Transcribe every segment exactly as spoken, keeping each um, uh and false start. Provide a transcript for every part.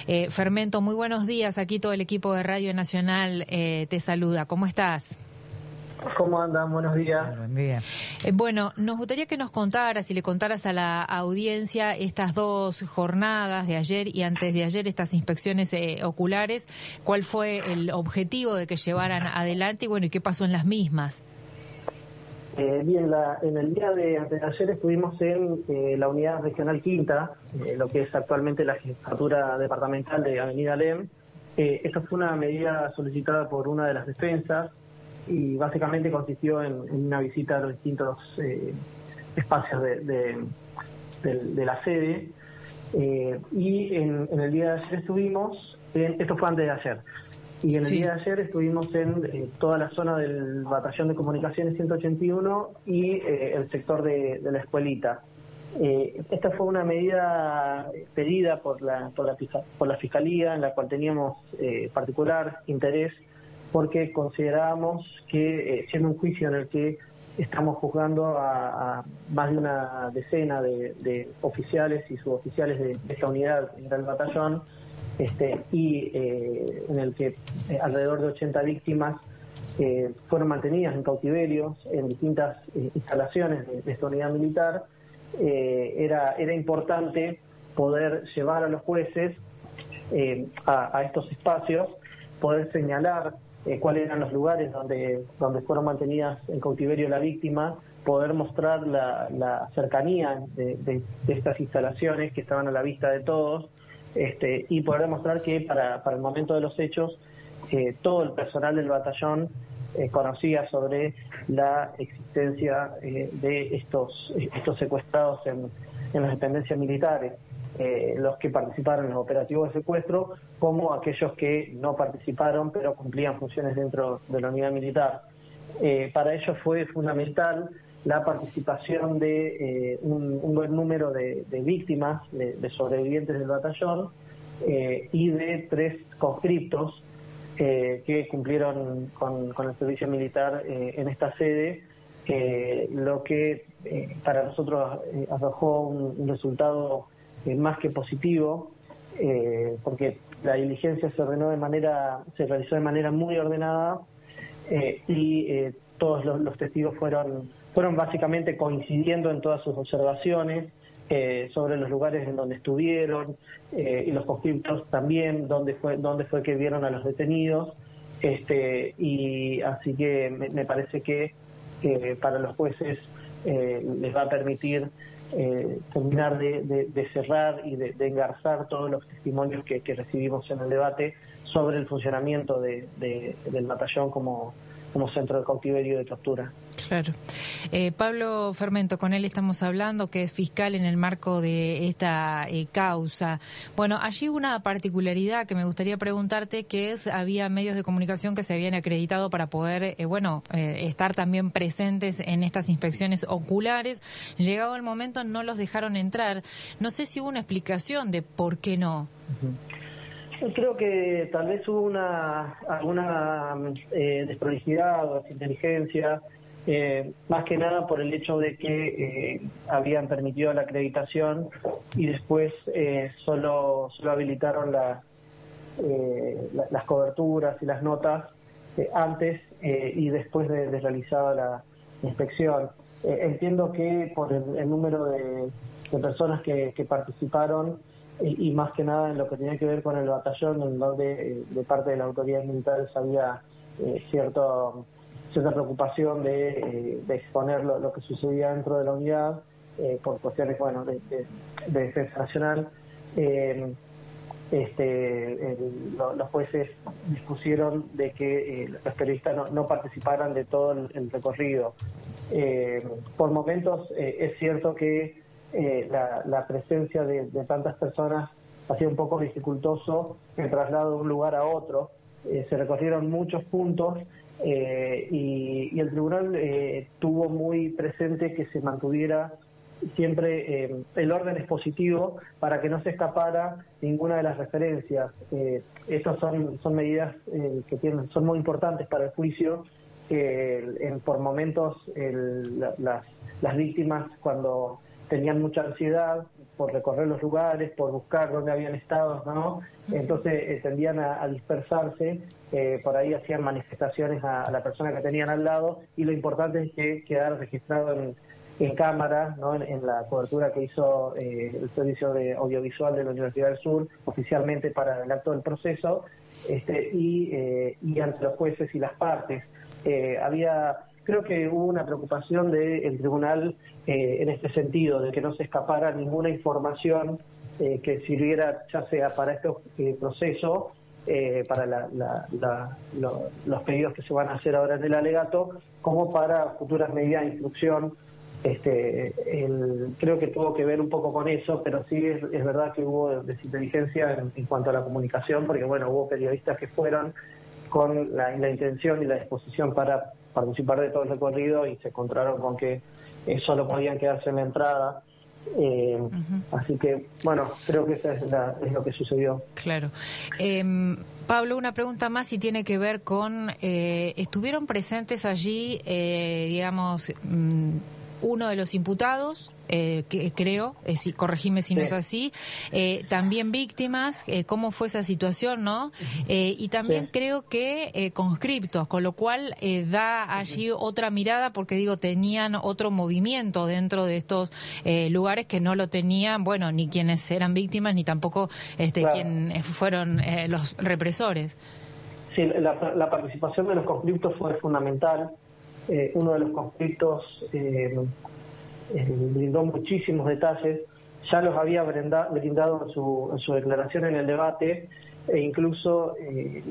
Eh, Fermento, muy buenos días. Aquí todo el equipo de Radio Nacional eh, te saluda. ¿Cómo estás? ¿Cómo andan? Buenos días. Buen día. Eh, bueno, nos gustaría que nos contaras y le contaras a la audiencia estas dos jornadas de ayer y antes de ayer, estas inspecciones eh, oculares, cuál fue el objetivo de que llevaran adelante y bueno, y qué pasó en las mismas. Eh, bien, la, en el día de antes de ayer estuvimos en eh, la unidad regional Quinta, eh, lo que es actualmente la jefatura departamental de Avenida Alem. Eh, esta fue una medida solicitada por una de las defensas y básicamente consistió en, en una visita a los distintos eh, espacios de, de, de, de la sede. Eh, y en, en el día de ayer estuvimos, en, esto fue antes de ayer, y en el sí. día de ayer estuvimos en eh, toda la zona del Batallón de Comunicaciones ciento ochenta y uno y eh, el sector de, de la escuelita. Eh, esta fue una medida pedida por la, por la, por la Fiscalía, en la cual teníamos eh, particular interés, porque considerábamos que, eh, siendo un juicio en el que estamos juzgando a, a más de una decena de, de oficiales y suboficiales de, de esta unidad del batallón, este, y eh, en el que eh, alrededor de ochenta víctimas eh, fueron mantenidas en cautiverio en distintas eh, instalaciones de, de esta unidad militar, eh, era, era importante poder llevar a los jueces eh, a, a estos espacios, poder señalar Eh, cuáles eran los lugares donde donde fueron mantenidas en cautiverio la víctima, poder mostrar la, la cercanía de, de, de estas instalaciones que estaban a la vista de todos, este, y poder demostrar que para, para el momento de los hechos eh, todo el personal del batallón eh, conocía sobre la existencia eh, de estos estos secuestrados en, en las dependencias militares. Eh, los que participaron en los operativos de secuestro, como aquellos que no participaron pero cumplían funciones dentro de la unidad militar. Eh, para ello fue fundamental la participación de eh, un, un buen número de, de víctimas, de, de sobrevivientes del batallón, eh, y de tres conscriptos eh, que cumplieron con, con el servicio militar eh, en esta sede, eh, lo que eh, para nosotros eh, arrojó un, un resultado Eh, más que positivo, eh, porque la diligencia se ordenó de manera, se realizó de manera muy ordenada eh, y eh, todos los, los testigos fueron, fueron básicamente coincidiendo en todas sus observaciones eh, sobre los lugares en donde estuvieron eh, y los conscriptos también, dónde fue, dónde fue que vieron a los detenidos, este, y así que me, me parece que eh, para los jueces eh, les va a permitir Eh, terminar de, de, de cerrar y de, de engarzar todos los testimonios que, que recibimos en el debate sobre el funcionamiento de, de, del batallón como, como centro de cautiverio y de tortura. Claro. Eh, Pablo Fermento, con él estamos hablando, que es fiscal en el marco de esta eh, causa. Bueno, allí una particularidad que me gustaría preguntarte, que es, había medios de comunicación que se habían acreditado para poder, eh, bueno, eh, estar también presentes en estas inspecciones oculares. Llegado el momento no los dejaron entrar. No sé si hubo una explicación de por qué no. Uh-huh. Yo creo que tal vez hubo una alguna eh, desprolijidad o desinteligencia, eh, más que nada por el hecho de que eh, habían permitido la acreditación y después eh, solo solo habilitaron la, eh, la, las coberturas y las notas eh, antes eh, y después de, de realizada la inspección. Eh, entiendo que por el, el número de, de personas que, que participaron y, y más que nada en lo que tenía que ver con el batallón, en donde eh, de parte de las autoridades militares había eh, cierto cierta preocupación de, eh, de exponer lo, lo que sucedía dentro de la unidad eh, por cuestiones bueno de, de, de defensa nacional. Eh, este el, lo, los jueces dispusieron de que eh, los periodistas no, no participaran de todo el, el recorrido. Eh, por momentos eh, es cierto que eh, la, la presencia de, de tantas personas ha sido un poco dificultoso el traslado de un lugar a otro. Eh, se recorrieron muchos puntos eh, y, y el tribunal eh, tuvo muy presente que se mantuviera siempre eh, el orden expositivo para que no se escapara ninguna de las referencias. Eh, estas son, son medidas eh, que tienen, son muy importantes para el juicio. Eh, en, por momentos el, la, las, las víctimas, cuando tenían mucha ansiedad, por recorrer los lugares, por buscar dónde habían estado, ¿no? Entonces eh, tendían a, a dispersarse, eh, por ahí hacían manifestaciones a, a la persona que tenían al lado, y lo importante es que quedara registrado en, en cámara, ¿no? En, en la cobertura que hizo eh, el Servicio de Audiovisual de la Universidad del Sur, oficialmente para el acto del proceso, este, y, eh, y ante los jueces y las partes. Eh, había... Creo que hubo una preocupación del tribunal eh, en este sentido, de que no se escapara ninguna información eh, que sirviera ya sea para este eh, proceso, eh, para la, la, la, lo, los pedidos que se van a hacer ahora en el alegato, como para futuras medidas de instrucción. Este, el, creo que tuvo que ver un poco con eso, pero sí es, es verdad que hubo desinteligencia en, en cuanto a la comunicación, porque bueno, hubo periodistas que fueron con la, la intención y la disposición para participar de todo el recorrido y se encontraron con que eh, solo podían quedarse en la entrada. Eh, uh-huh. Así que, bueno, creo que eso es, la, es lo que sucedió. Claro. Eh, Pablo, una pregunta más y tiene que ver con, eh, ¿estuvieron presentes allí, eh, digamos, um, uno de los imputados? Eh, que creo, eh, si, corregime si sí. no es así, eh, también víctimas, eh, cómo fue esa situación, ¿no? Eh, y también sí. creo que eh, conscriptos, con lo cual eh, da allí uh-huh. otra mirada, porque digo, tenían otro movimiento dentro de estos eh, lugares que no lo tenían, bueno, ni quienes eran víctimas, ni tampoco este, claro. quienes fueron eh, los represores. Sí, la, la participación de los conscriptos fue fundamental. Eh, uno de los conscriptos eh, Eh, brindó muchísimos detalles, ya los había brinda, brindado en su, en su declaración en el debate, e incluso eh,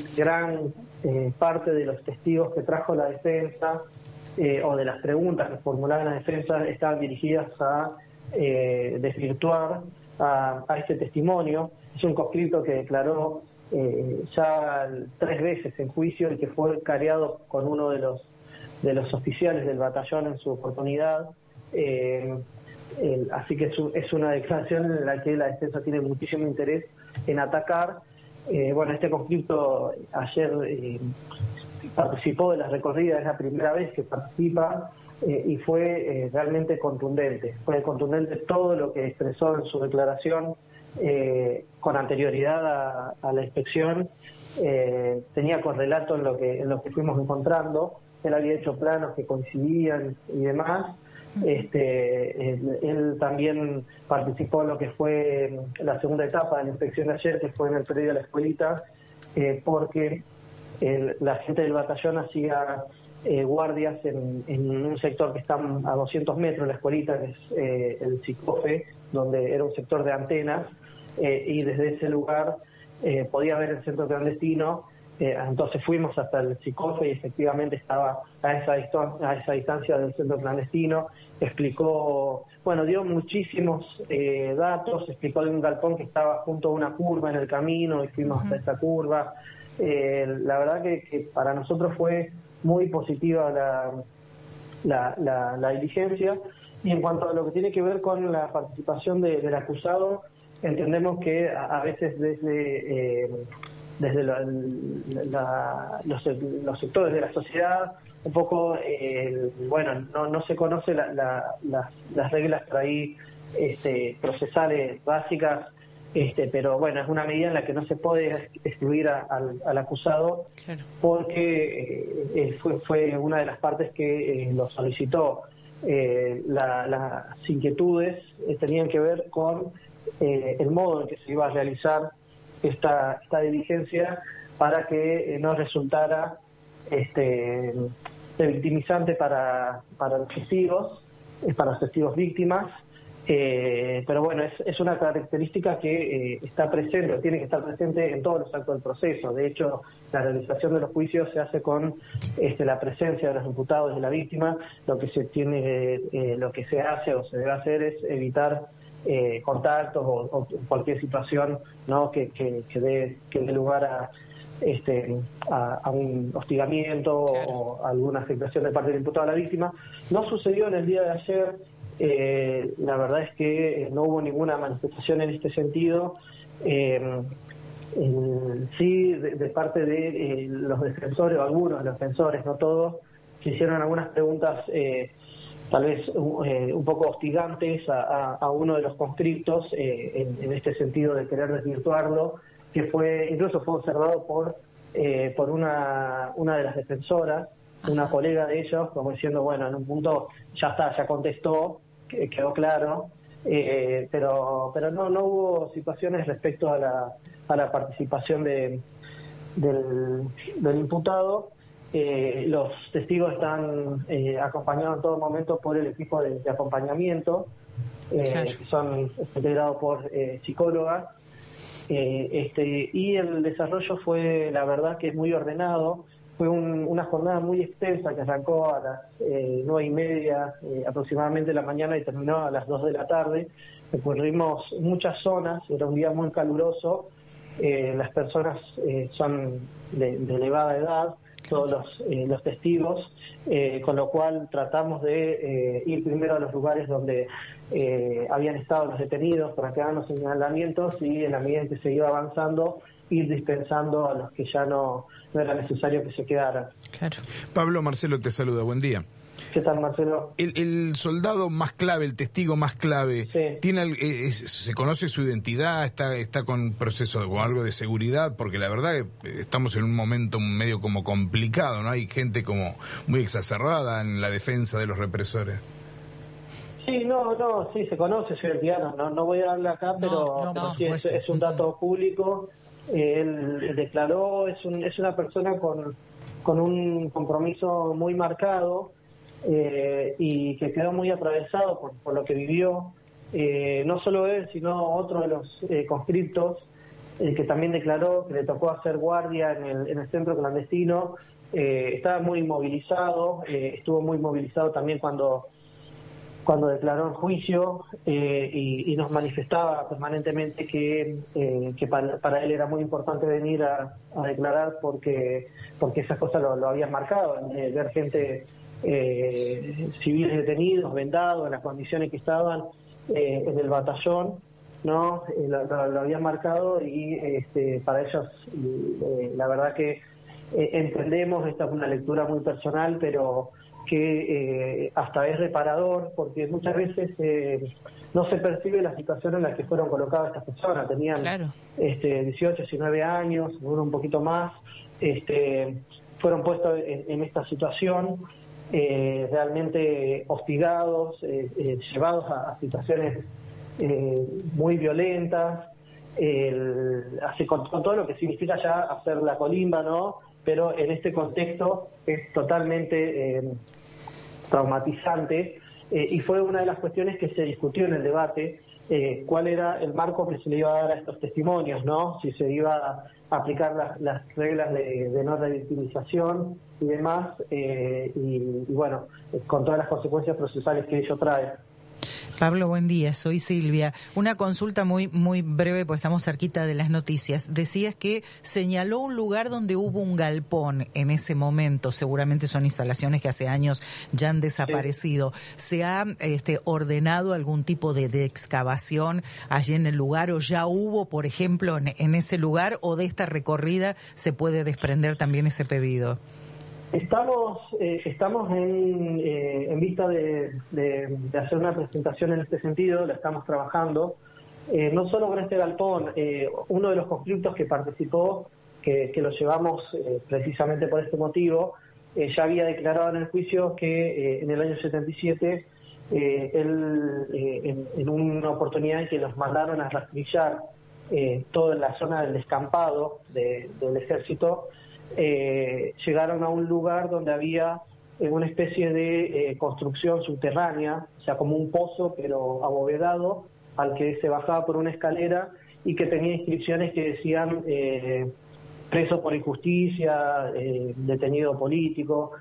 gran eh, parte de los testigos que trajo la defensa eh, o de las preguntas que formulaba la defensa estaban dirigidas a eh, desvirtuar a, a este testimonio. Es un conscripto que declaró eh, ya tres veces en juicio y que fue careado con uno de los de los oficiales del batallón en su oportunidad. Eh, el, así que es, es una declaración en la que la defensa tiene muchísimo interés en atacar. Eh, bueno, este conflicto ayer eh, participó de las recorridas, es la primera vez que participa eh, y fue eh, realmente contundente. Fue contundente todo lo que expresó en su declaración eh, con anterioridad a, a la inspección. Eh, tenía correlato en lo que en lo que fuimos encontrando. Él había hecho planos que coincidían y demás. Este, él, él también participó en lo que fue la segunda etapa de la inspección de ayer, que fue en el predio de la escuelita, eh, porque el, la gente del batallón hacía eh, guardias en, en un sector que está a doscientos metros de la escuelita, que es eh, el Sicofe, donde era un sector de antenas, eh, y desde ese lugar eh, podía ver el centro clandestino. Eh, entonces fuimos hasta el Sicofe y efectivamente estaba a esa, a esa distancia del centro clandestino. Explicó, bueno, dio muchísimos eh, datos, explicó de un galpón que estaba junto a una curva en el camino y fuimos uh-huh. hasta esa curva. Eh, la verdad que, que para nosotros fue muy positiva la, la, la, la diligencia. Y en cuanto a lo que tiene que ver con la participación de, del acusado, entendemos que a, a veces desde... Eh, desde la, la, los, los sectores de la sociedad, un poco, eh, bueno, no, no se conoce la, la, las, las reglas por ahí este, procesales básicas, este, pero bueno, es una medida en la que no se puede excluir a, al, al acusado, claro. porque eh, fue, fue una de las partes que eh, lo solicitó. Eh, la, las inquietudes eh, tenían que ver con eh, el modo en que se iba a realizar esta, esta diligencia para que eh, no resultara este, victimizante para, para los testigos, eh, para los testigos víctimas, eh, pero bueno, es, es una característica que eh, está presente, tiene que estar presente en todos los actos del proceso. De hecho, la realización de los juicios se hace con este, la presencia de los imputados y de la víctima. Lo que se tiene, eh, lo que se hace o se debe hacer es evitar Eh, contactos o, o cualquier situación, ¿no? que, que, que dé que dé lugar a este a, a un hostigamiento claro. o alguna afectación de parte del imputado a la víctima. No sucedió en el día de ayer. Eh, la verdad es que no hubo ninguna manifestación en este sentido. Eh, eh, sí, de, de parte de eh, los defensores, o algunos de los defensores, no todos, que hicieron algunas preguntas eh, tal vez eh, un poco hostigantes a, a, a uno de los conscriptos eh, en, en este sentido de querer desvirtuarlo, que fue incluso fue observado por eh, por una una de las defensoras, una colega de ellos, como diciendo, bueno, en un punto ya está, ya contestó, quedó claro, eh, pero pero no no hubo situaciones respecto a la a la participación de del, del imputado. Eh, los testigos están eh, acompañados en todo momento por el equipo de, de acompañamiento, eh, claro. que son integrados por eh, psicólogas, eh, este, y el desarrollo fue, la verdad, que es muy ordenado. Fue un, una jornada muy extensa que arrancó a las eh, nueve y media eh, aproximadamente de la mañana y terminó a las dos de la tarde. Recorrimos muchas zonas, era un día muy caluroso, eh, las personas eh, son de, de elevada edad, todos los, eh, los testigos, eh, con lo cual tratamos de eh, ir primero a los lugares donde eh, habían estado los detenidos para que hagan los señalamientos y en la medida en que se iba avanzando ir dispensando a los que ya no, no era necesario que se quedaran. Claro. Pablo, Marcelo te saluda, buen día. ¿Qué tal, Marcelo? El, el soldado más clave, el testigo más clave, sí. tiene es, ¿se conoce su identidad? ¿Está está con proceso o algo de seguridad? Porque la verdad que estamos en un momento medio como complicado, ¿no? Hay gente como muy exacerbada en la defensa de los represores. Sí, no, no, sí, se conoce su identidad, no, no voy a hablar acá, pero, no, no, pero sí, es, es un dato público. Eh, él, él declaró, es, un, es una persona con, con un compromiso muy marcado, Eh, y que quedó muy atravesado por, por lo que vivió, eh, no solo él, sino otro de los eh, conscriptos, eh, que también declaró que le tocó hacer guardia en el, en el centro clandestino. Eh, estaba muy movilizado, eh, estuvo muy movilizado también cuando, cuando declaró en juicio, eh, y, y nos manifestaba permanentemente que, eh, que para, para él era muy importante venir a, a declarar porque, porque esas cosas lo, lo habían marcado, eh, ver gente Eh, civiles detenidos, vendados, en las condiciones que estaban eh, en el batallón, ¿no? Eh, lo, lo, lo habían marcado y este, para ellos, eh, la verdad que eh, entendemos, esta es una lectura muy personal, pero que eh, hasta es reparador, porque muchas veces eh, no se percibe la situación en la que fueron colocadas estas personas. Tenían claro. este, dieciocho, diecinueve años, uno un poquito más, este, fueron puestos en, en esta situación. Eh, realmente hostigados, eh, eh, llevados a, a situaciones eh, muy violentas, el, así, con, con todo lo que significa ya hacer la colimba, ¿no? Pero en este contexto es totalmente eh, traumatizante, eh, y fue una de las cuestiones que se discutió en el debate, eh, cuál era el marco que se le iba a dar a estos testimonios, ¿no? Si se iba a aplicar las, las reglas de, de no revictimización y demás, eh, y, y bueno, con todas las consecuencias procesales que ello trae. Pablo, buen día, soy Silvia. Una consulta muy muy breve, porque estamos cerquita de las noticias. Decías que señaló un lugar donde hubo un galpón en ese momento, seguramente son instalaciones que hace años ya han desaparecido. Sí. ¿Se ha este, ordenado algún tipo de, de excavación allí en el lugar, o ya hubo, por ejemplo, en, en ese lugar, o de esta recorrida se puede desprender también ese pedido? Estamos eh, estamos en, eh, en vista de, de, de hacer una presentación en este sentido, la estamos trabajando, eh, no solo con este galpón, eh, uno de los conscriptos que participó, que, que lo llevamos eh, precisamente por este motivo, eh, ya había declarado en el juicio que eh, en el año setenta y siete, eh, él, eh, en, en una oportunidad en que los mandaron a rastrillar eh, toda la zona del descampado de, del ejército, Eh, llegaron a un lugar donde había eh, una especie de eh, construcción subterránea, o sea, como un pozo pero abovedado, al que se bajaba por una escalera y que tenía inscripciones que decían eh, preso por injusticia, eh, detenido político,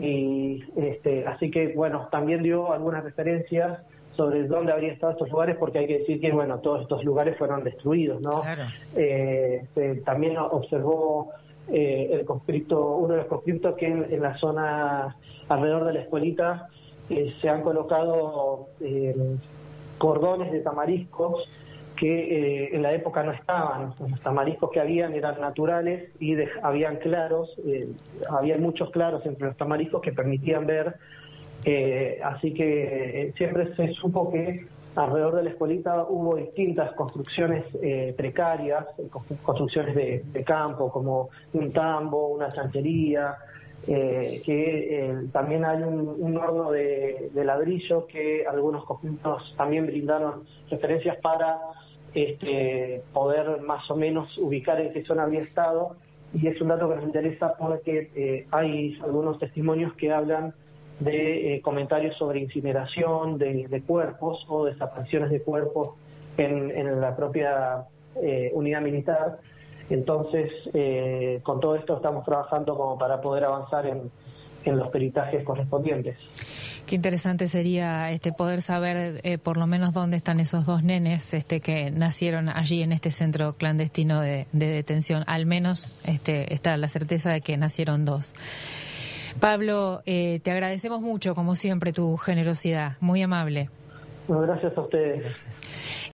y este, así que bueno, también dio algunas referencias sobre dónde habrían estado estos lugares, porque hay que decir que bueno, todos estos lugares fueron destruidos, ¿no? Claro. Eh, se, también observó Eh, el conscripto, uno de los conscriptos que en, en la zona alrededor de la escuelita eh, se han colocado eh, cordones de tamariscos que eh, en la época no estaban. Los tamariscos que habían eran naturales y de, habían claros, eh, había muchos claros entre los tamariscos que permitían ver Eh, así que eh, siempre se supo que alrededor de la escuelita hubo distintas construcciones eh, precarias, construcciones de, de campo, como un tambo, una chanchería, eh, que eh, también hay un, un horno de, de ladrillo que algunos conjuntos también brindaron referencias para este, poder más o menos ubicar en qué zona había estado, y es un dato que nos interesa porque eh, hay algunos testimonios que hablan de eh, comentarios sobre incineración de, de cuerpos o desapariciones de cuerpos en, en la propia eh, unidad militar. Entonces, eh, con todo esto estamos trabajando como para poder avanzar en, en los peritajes correspondientes. Qué interesante sería este poder saber eh, por lo menos dónde están esos dos nenes este, que nacieron allí en este centro clandestino de, de detención. Al menos este, está la certeza de que nacieron dos. Pablo, eh, te agradecemos mucho, como siempre, tu generosidad. Muy amable. Bueno, gracias a ustedes. Gracias.